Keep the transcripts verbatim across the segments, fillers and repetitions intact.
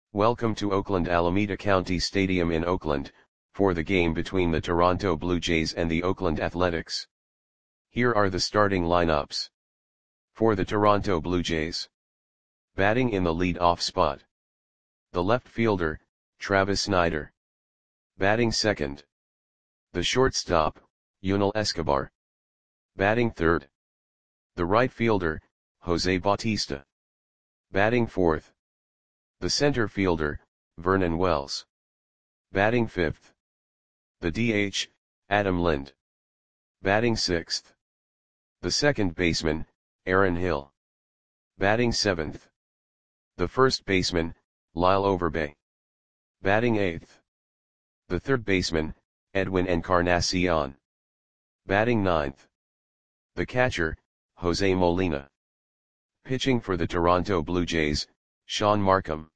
Welcome to Oakland Alameda County Stadium in Oakland, for the game between the Toronto Blue Jays and the Oakland Athletics. Here are the starting lineups. For the Toronto Blue Jays. Batting in the lead-off spot. The left fielder, Travis Snider. Batting second. The shortstop, Yunel Escobar. Batting third. The right fielder, Jose Bautista. Batting fourth. The center fielder, Vernon Wells. Batting fifth. The D H, Adam Lind. Batting sixth. The second baseman, Aaron Hill. Batting seventh. The first baseman, Lyle Overbay. Batting eighth. The third baseman, Edwin Encarnacion. Batting ninth. The catcher, Jose Molina. Pitching for the Toronto Blue Jays, Sean Markham.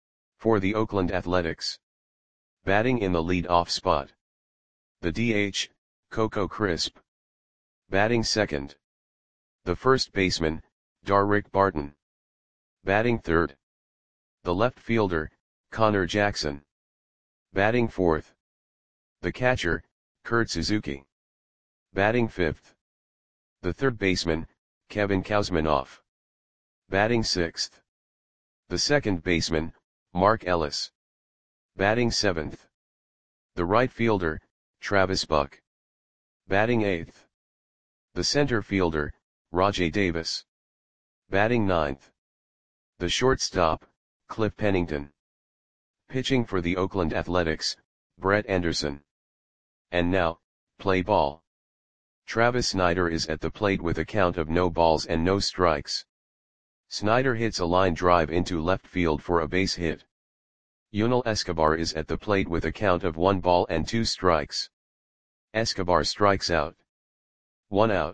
For the Oakland Athletics. Batting in the lead-off spot. The D H, Coco Crisp. Batting second. The first baseman, Darrick Barton. Batting third. The left fielder, Connor Jackson. Batting fourth. The catcher, Kurt Suzuki. Batting fifth. The third baseman, Kevin Kouzmanoff. Batting sixth. The second baseman, Mark Ellis. Batting seventh. The right fielder, Travis Buck. Batting eighth. The center fielder, Rajai Davis. Batting ninth. The shortstop, Cliff Pennington. Pitching for the Oakland Athletics, Brett Anderson. And now, play ball. Travis Snider is at the plate with a count of no balls and no strikes. Snider hits a line drive into left field for a base hit. Yunel Escobar is at the plate with a count of one ball and two strikes. Escobar strikes out. One out.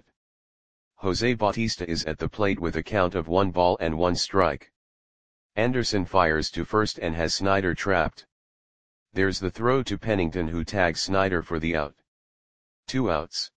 Jose Bautista is at the plate with a count of one ball and one strike. Anderson fires to first and has Snider trapped. There's the throw to Pennington, who tags Snider for the out. Two outs.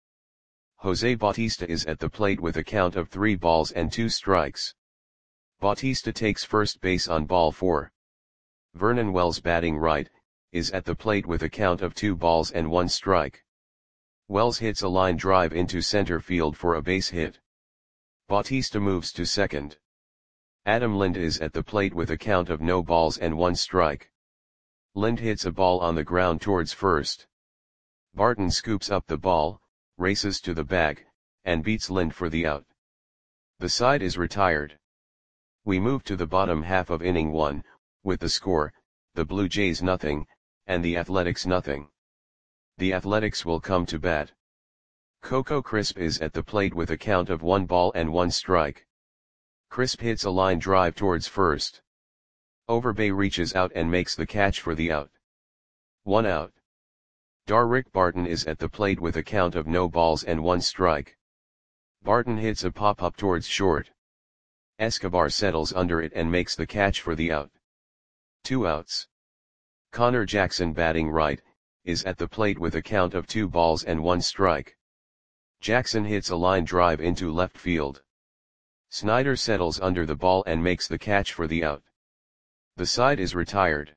Jose Bautista is at the plate with a count of three balls and two strikes. Bautista takes first base on ball four. Vernon Wells, batting right, is at the plate with a count of two balls and one strike. Wells hits a line drive into center field for a base hit. Bautista moves to second. Adam Lind is at the plate with a count of no balls and one strike. Lind hits a ball on the ground towards first. Barton scoops up the ball, races to the bag, and beats Lind for the out. The side is retired. We move to the bottom half of inning one, with the score, the Blue Jays nothing, and the Athletics nothing. The Athletics will come to bat. Coco Crisp is at the plate with a count of one ball and one strike. Crisp hits a line drive towards first. Overbay reaches out and makes the catch for the out. One out. Darrick Barton is at the plate with a count of no balls and one strike. Barton hits a pop-up towards short. Escobar settles under it and makes the catch for the out. Two outs. Connor Jackson, batting right, is at the plate with a count of two balls and one strike. Jackson hits a line drive into left field. Snider settles under the ball and makes the catch for the out. The side is retired.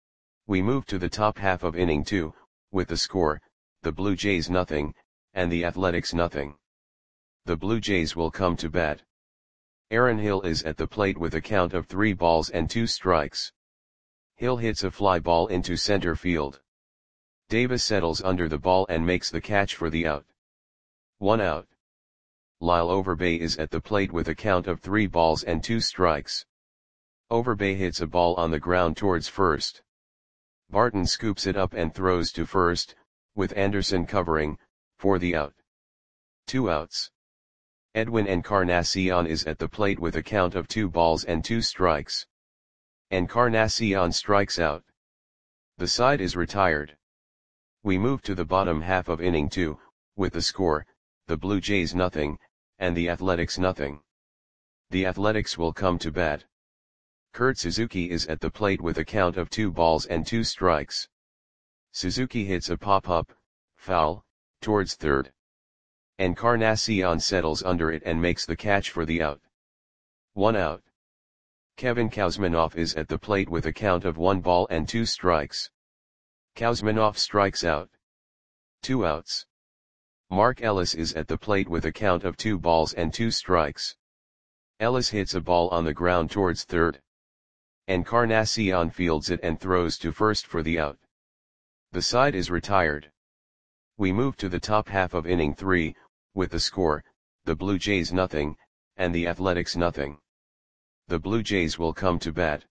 We move to the top half of inning two, with the score, the Blue Jays nothing, and the Athletics nothing. The Blue Jays will come to bat. Aaron Hill is at the plate with a count of three balls and two strikes. Hill hits a fly ball into center field. Davis settles under the ball and makes the catch for the out. One out. Lyle Overbay is at the plate with a count of three balls and two strikes. Overbay hits a ball on the ground towards first. Barton scoops it up and throws to first, with Anderson covering, for the out. Two outs. Edwin Encarnacion is at the plate with a count of two balls and two strikes. Encarnacion strikes out. The side is retired. We move to the bottom half of inning two, with the score, the Blue Jays nothing, and the Athletics nothing. The Athletics will come to bat. Kurt Suzuki is at the plate with a count of two balls and two strikes. Suzuki hits a pop-up, foul, towards third. Encarnacion settles under it and makes the catch for the out. One out. Kevin Kouzmanoff is at the plate with a count of one ball and two strikes. Kouzmanoff strikes out. Two outs. Mark Ellis is at the plate with a count of two balls and two strikes. Ellis hits a ball on the ground towards third. Encarnacion fields it and throws to first for the out. The side is retired. We move to the top half of inning three, with the score, the Blue Jays nothing, and the Athletics nothing. The Blue Jays will come to bat.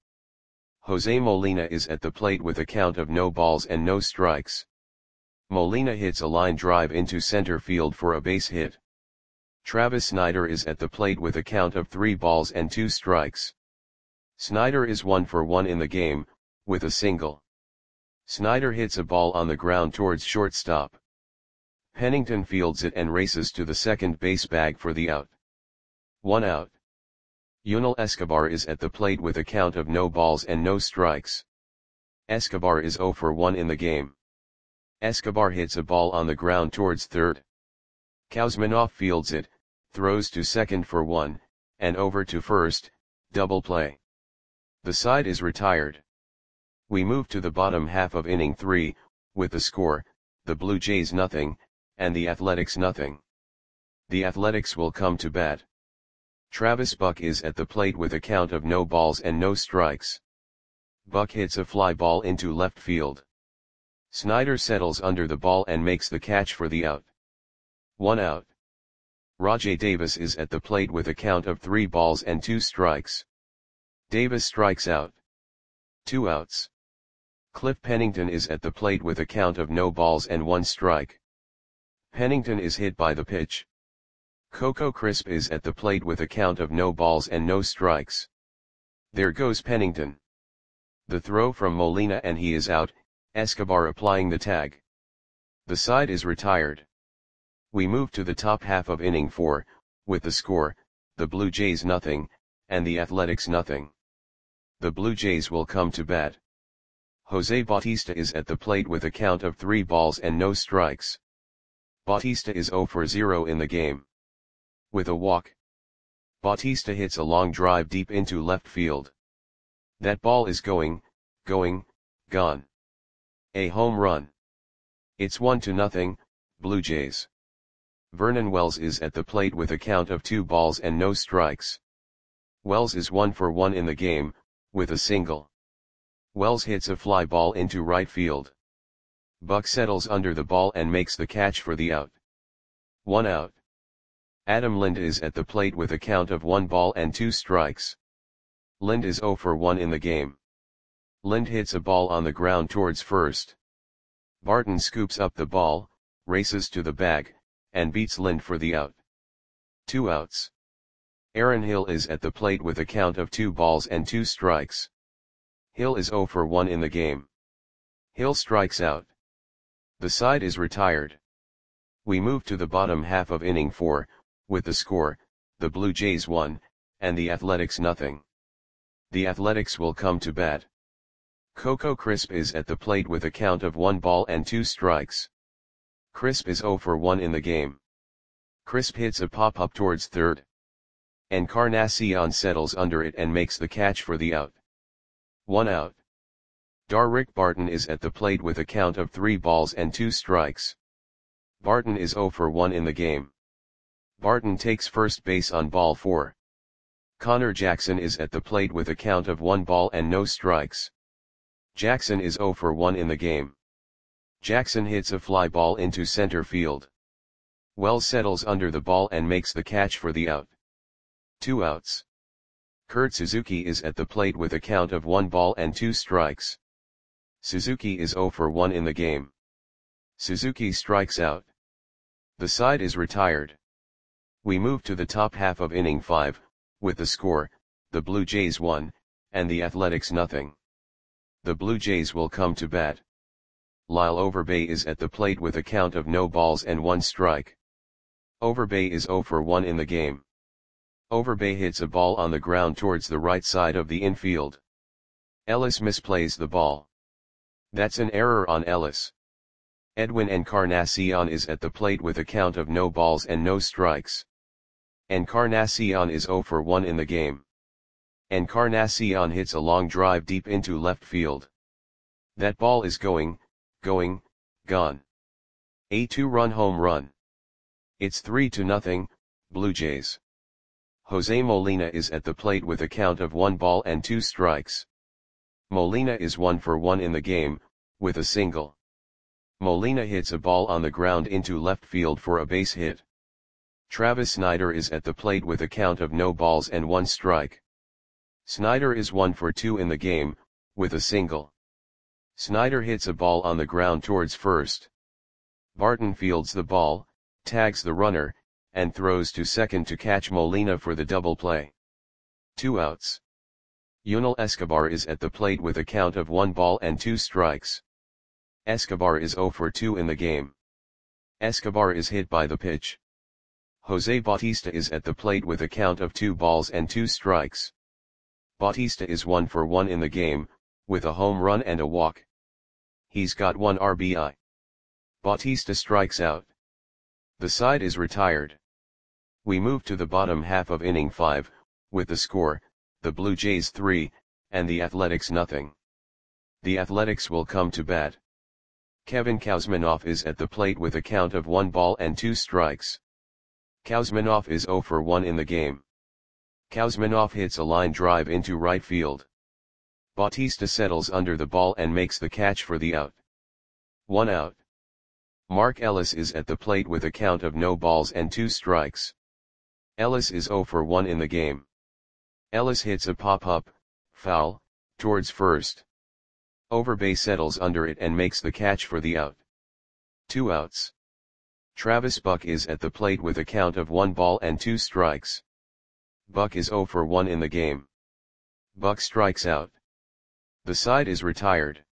Jose Molina is at the plate with a count of no balls and no strikes. Molina hits a line drive into center field for a base hit. Travis Snider is at the plate with a count of three balls and two strikes. Snider is one for one in the game, with a single. Snider hits a ball on the ground towards shortstop. Pennington fields it and races to the second base bag for the out. One out. Yunel Escobar is at the plate with a count of no balls and no strikes. Escobar is zero for one in the game. Escobar hits a ball on the ground towards third. Kouzmanoff fields it, throws to second for one, and over to first, double play. The side is retired. We move to the bottom half of inning three, with the score, the Blue Jays nothing, and the Athletics nothing. The Athletics will come to bat. Travis Buck is at the plate with a count of no balls and no strikes. Buck hits a fly ball into left field. Snider settles under the ball and makes the catch for the out. One out. Rajai Davis is at the plate with a count of three balls and two strikes. Davis strikes out. Two outs. Cliff Pennington is at the plate with a count of no balls and one strike. Pennington is hit by the pitch. Coco Crisp is at the plate with a count of no balls and no strikes. There goes Pennington. The throw from Molina and he is out, Escobar applying the tag. The side is retired. We move to the top half of inning four, with the score, the Blue Jays nothing, and the Athletics nothing. The Blue Jays will come to bat. Jose Bautista is at the plate with a count of three balls and no strikes. Bautista is zero for zero in the game. With a walk, Bautista hits a long drive deep into left field. That ball is going, going, gone. A home run. It's one to nothing, Blue Jays. Vernon Wells is at the plate with a count of two balls and no strikes. Wells is one for one in the game, with a single. Wells hits a fly ball into right field. Buck settles under the ball and makes the catch for the out. One out. Adam Lind is at the plate with a count of one ball and two strikes. Lind is zero for one in the game. Lind hits a ball on the ground towards first. Barton scoops up the ball, races to the bag, and beats Lind for the out. Two outs. Aaron Hill is at the plate with a count of two balls and two strikes. Hill is zero for one in the game. Hill strikes out. The side is retired. We move to the bottom half of inning four, with the score, the Blue Jays one, and the Athletics nothing. The Athletics will come to bat. Coco Crisp is at the plate with a count of one ball and two strikes. Crisp is zero for one in the game. Crisp hits a pop-up towards third. Encarnacion settles under it and makes the catch for the out. One out. Darrick Barton is at the plate with a count of three balls and two strikes. Barton is zero for one in the game. Barton takes first base on ball four. Connor Jackson is at the plate with a count of one ball and no strikes. Jackson is zero for one in the game. Jackson hits a fly ball into center field. Wells settles under the ball and makes the catch for the out. Two outs. Kurt Suzuki is at the plate with a count of one ball and two strikes. Suzuki is zero for one in the game. Suzuki strikes out. The side is retired. We move to the top half of inning five, with the score, the Blue Jays one, and the Athletics nothing. The Blue Jays will come to bat. Lyle Overbay is at the plate with a count of no balls and one strike. Overbay is zero for one in the game. Overbay hits a ball on the ground towards the right side of the infield. Ellis misplays the ball. That's an error on Ellis. Edwin Encarnacion is at the plate with a count of no balls and no strikes. Encarnacion is zero for one in the game. Encarnacion hits a long drive deep into left field. That ball is going, going, gone. A two-run home run. It's three to nothing, Blue Jays. Jose Molina is at the plate with a count of one ball and two strikes. Molina is one for one in the game, with a single. Molina hits a ball on the ground into left field for a base hit. Travis Snider is at the plate with a count of no balls and one strike. Snider is one for two in the game, with a single. Snider hits a ball on the ground towards first. Barton fields the ball, tags the runner, and throws to second to catch Molina for the double play. Two outs. Yunel Escobar is at the plate with a count of one ball and two strikes. Escobar is zero for two in the game. Escobar is hit by the pitch. Jose Bautista is at the plate with a count of two balls and two strikes. Bautista is one for one in the game, with a home run and a walk. He's got one R B I. Bautista strikes out. The side is retired. We move to the bottom half of inning five, with the score, the Blue Jays three, and the Athletics nothing. The Athletics will come to bat. Kevin Kouzmanoff is at the plate with a count of one ball and two strikes. Kouzmanoff is zero for one in the game. Kouzmanoff hits a line drive into right field. Bautista settles under the ball and makes the catch for the out. One out. Mark Ellis is at the plate with a count of no balls and two strikes. Ellis is zero for one in the game. Ellis hits a pop-up, foul, towards first. Overbay settles under it and makes the catch for the out. Two outs. Travis Buck is at the plate with a count of one ball and two strikes. Buck is zero for one in the game. Buck strikes out. The side is retired.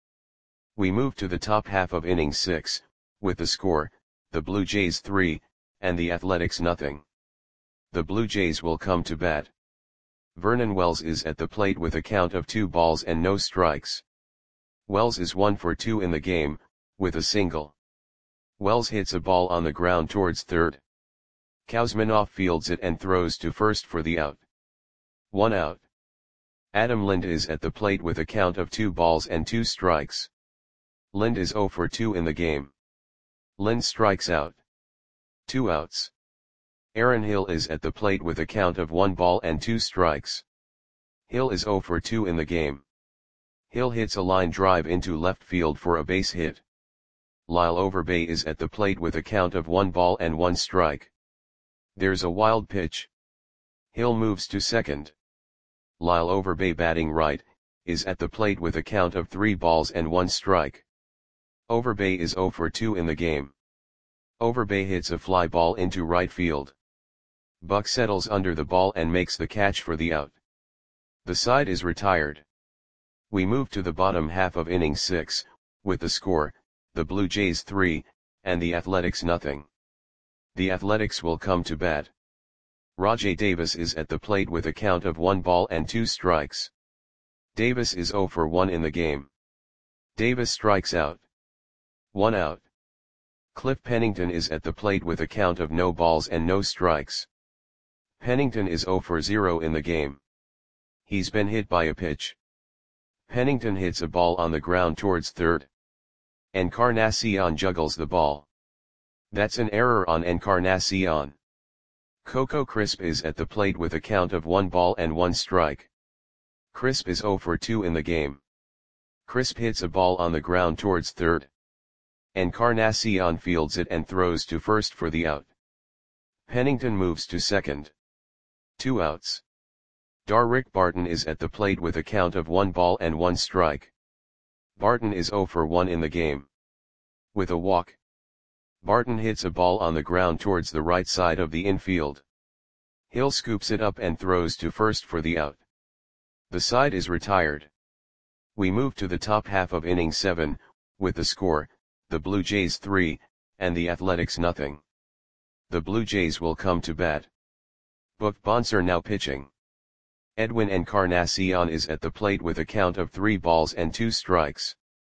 We move to the top half of inning six, with the score, the Blue Jays three, and the Athletics nothing. The Blue Jays will come to bat. Vernon Wells is at the plate with a count of two balls and no strikes. Wells is one for two in the game, with a single. Wells hits a ball on the ground towards third. Kouzmanoff fields it and throws to first for the out. One out. Adam Lind is at the plate with a count of two balls and two strikes. Lind is zero for two in the game. Lind strikes out. Two outs. Aaron Hill is at the plate with a count of one ball and two strikes. Hill is zero for two in the game. Hill hits a line drive into left field for a base hit. Lyle Overbay is at the plate with a count of one ball and one strike. There's a wild pitch. Hill moves to second. Lyle Overbay, batting right, is at the plate with a count of three balls and one strike. Overbay is zero for two in the game. Overbay hits a fly ball into right field. Buck settles under the ball and makes the catch for the out. The side is retired. We move to the bottom half of inning six, with the score, the Blue Jays three, and the Athletics nothing. The Athletics will come to bat. Rajai Davis is at the plate with a count of one ball and two strikes. Davis is zero for one in the game. Davis strikes out. One out. Cliff Pennington is at the plate with a count of no balls and no strikes. Pennington is zero for zero in the game. He's been hit by a pitch. Pennington hits a ball on the ground towards third. Encarnacion juggles the ball. That's an error on Encarnacion. Coco Crisp is at the plate with a count of one ball and one strike. Crisp is zero for two in the game. Crisp hits a ball on the ground towards third. Encarnacion fields it and throws to first for the out. Pennington moves to second. Two outs. Darrick Barton is at the plate with a count of one ball and one strike. Barton is zero for one in the game. With a walk. Barton hits a ball on the ground towards the right side of the infield. Hill scoops it up and throws to first for the out. The side is retired. We move to the top half of inning seven, with the score, the Blue Jays three, and the Athletics nothing. The Blue Jays will come to bat. Buck Bonser now pitching. Edwin Encarnacion is at the plate with a count of three balls and two strikes.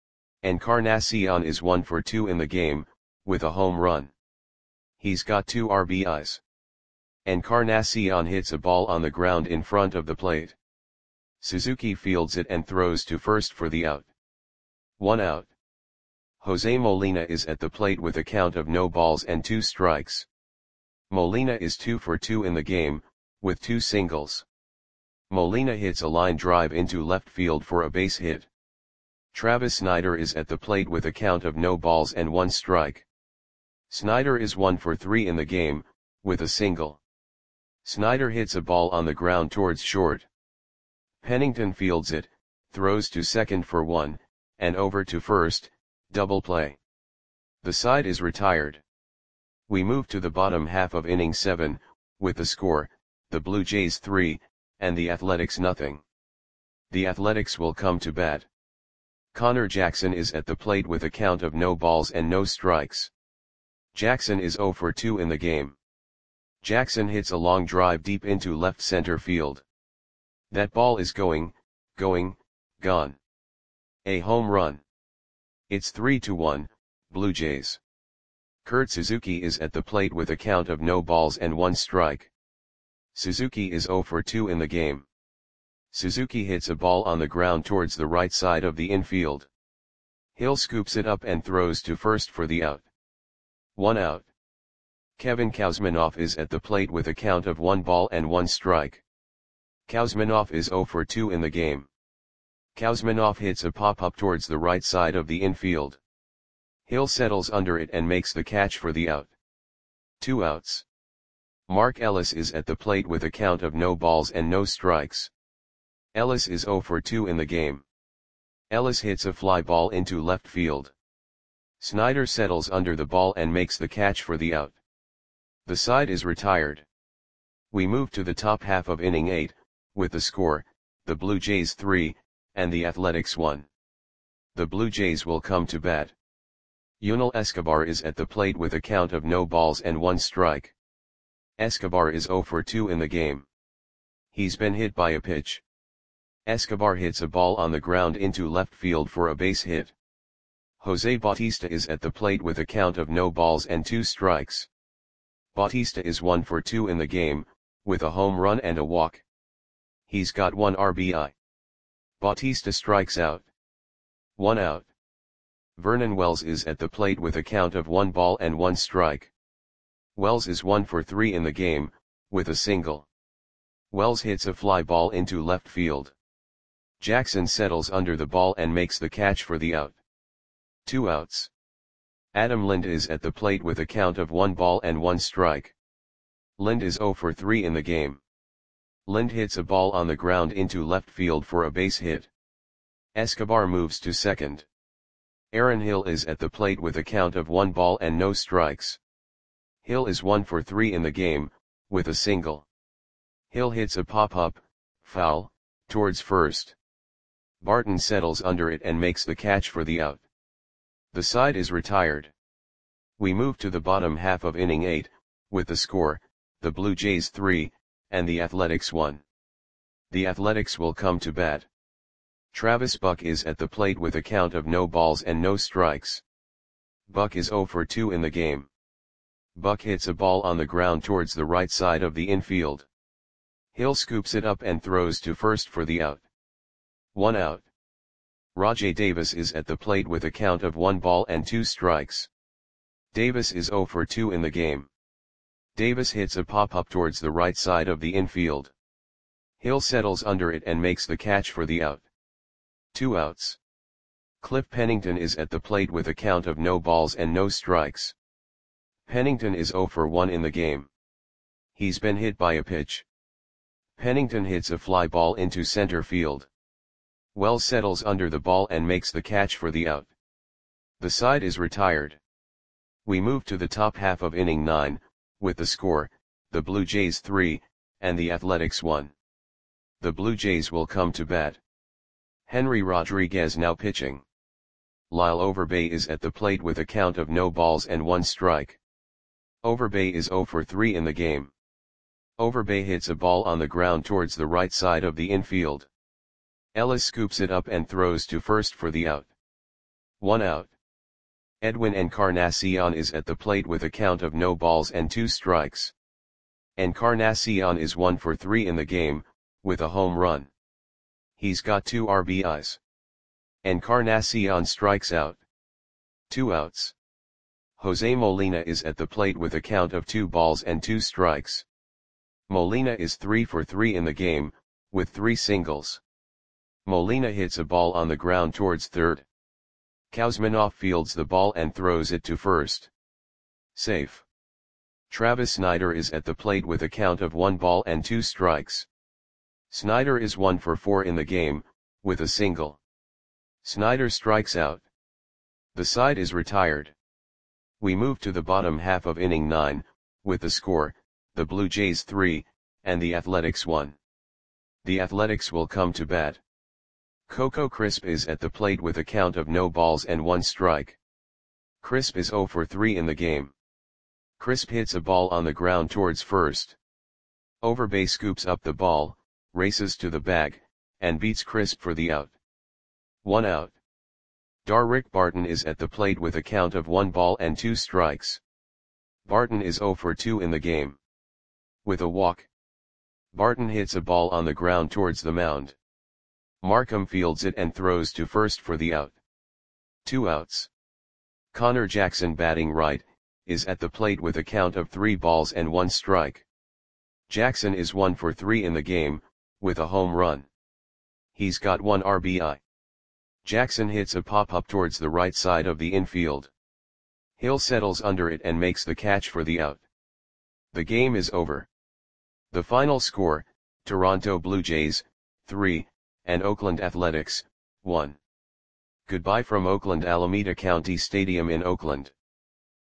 Encarnacion is one for two in the game, with a home run. He's got two R B Is. Encarnacion hits a ball on the ground in front of the plate. Suzuki fields it and throws to first for the out. One out. Jose Molina is at the plate with a count of no balls and two strikes. Molina is two for two in the game, with two singles. Molina hits a line drive into left field for a base hit. Travis Snider is at the plate with a count of no balls and one strike. Snider is one for three in the game, with a single. Snider hits a ball on the ground towards short. Pennington fields it, throws to second for one, and over to first, double play. The side is retired. We move to the bottom half of inning seven, with the score, the Blue Jays three, and the Athletics nothing. The Athletics will come to bat. Connor Jackson is at the plate with a count of no balls and no strikes. Jackson is zero for two in the game. Jackson hits a long drive deep into left center field. That ball is going, going, gone. A home run. It's three to one, Blue Jays. Kurt Suzuki is at the plate with a count of no balls and one strike. Suzuki is zero for two in the game. Suzuki hits a ball on the ground towards the right side of the infield. Hill scoops it up and throws to first for the out. One out. Kevin Kuzminoff is at the plate with a count of one ball and one strike. Kuzminoff is zero for two in the game. Kuzminoff hits a pop-up towards the right side of the infield. Hill settles under it and makes the catch for the out. Two outs. Mark Ellis is at the plate with a count of no balls and no strikes. Ellis is zero for two in the game. Ellis hits a fly ball into left field. Snider settles under the ball and makes the catch for the out. The side is retired. We move to the top half of inning eight, with the score, the Blue Jays three, and the Athletics one. The Blue Jays will come to bat. Yunel Escobar is at the plate with a count of no balls and one strike. Escobar is zero for two in the game. He's been hit by a pitch. Escobar hits a ball on the ground into left field for a base hit. Jose Bautista is at the plate with a count of no balls and two strikes. Bautista is one for two in the game, with a home run and a walk. He's got one R B I. Bautista strikes out. One out. Vernon Wells is at the plate with a count of one ball and one strike. Wells is one for three in the game, with a single. Wells hits a fly ball into left field. Jackson settles under the ball and makes the catch for the out. Two outs. Adam Lind is at the plate with a count of one ball and one strike. Lind is zero for three in the game. Lind hits a ball on the ground into left field for a base hit. Escobar moves to second. Aaron Hill is at the plate with a count of one ball and no strikes. Hill is one for three in the game, with a single. Hill hits a pop-up, foul, towards first. Barton settles under it and makes the catch for the out. The side is retired. We move to the bottom half of inning eight, with the score, the Blue Jays three, and the Athletics one. The Athletics will come to bat. Travis Buck is at the plate with a count of no balls and no strikes. Buck is zero for two in the game. Buck hits a ball on the ground towards the right side of the infield. Hill scoops it up and throws to first for the out. One out. Rajai Davis is at the plate with a count of one ball and two strikes. Davis is zero for two in the game. Davis hits a pop-up towards the right side of the infield. Hill settles under it and makes the catch for the out. Two outs. Cliff Pennington is at the plate with a count of no balls and no strikes. Pennington is zero for one in the game. He's been hit by a pitch. Pennington hits a fly ball into center field. Wells settles under the ball and makes the catch for the out. The side is retired. We move to the top half of inning nine, with the score, the Blue Jays three, and the Athletics one. The Blue Jays will come to bat. Henry Rodriguez now pitching. Lyle Overbay is at the plate with a count of no balls and one strike. Overbay is zero for three in the game. Overbay hits a ball on the ground towards the right side of the infield. Ellis scoops it up and throws to first for the out. One out. Edwin Encarnacion is at the plate with a count of no balls and two strikes. Encarnacion is one for three in the game, with a home run. He's got two R B Is. Encarnacion strikes out. Two outs. Jose Molina is at the plate with a count of two balls and two strikes. Molina is three for three in the game, with three singles. Molina hits a ball on the ground towards third. Kuzminov fields the ball and throws it to first. Safe. Travis Snider is at the plate with a count of one ball and two strikes. Snider is one for four in the game, with a single. Snider strikes out. The side is retired. We move to the bottom half of inning nine, with the score, the Blue Jays three, and the Athletics one. The Athletics will come to bat. Coco Crisp is at the plate with a count of no balls and one strike. Crisp is zero for three in the game. Crisp hits a ball on the ground towards first. Overbay scoops up the ball, races to the bag, and beats Crisp for the out. One out. Darrick Barton is at the plate with a count of one ball and two strikes. Barton is zero for two in the game. With a walk. Barton hits a ball on the ground towards the mound. Markham fields it and throws to first for the out. Two outs. Connor Jackson, batting right, is at the plate with a count of three balls and one strike. Jackson is one for three in the game, with a home run. He's got one R B I. Jackson hits a pop-up towards the right side of the infield. Hill settles under it and makes the catch for the out. The game is over. The final score, Toronto Blue Jays, three, and Oakland Athletics, one. Goodbye from Oakland Alameda County Stadium in Oakland.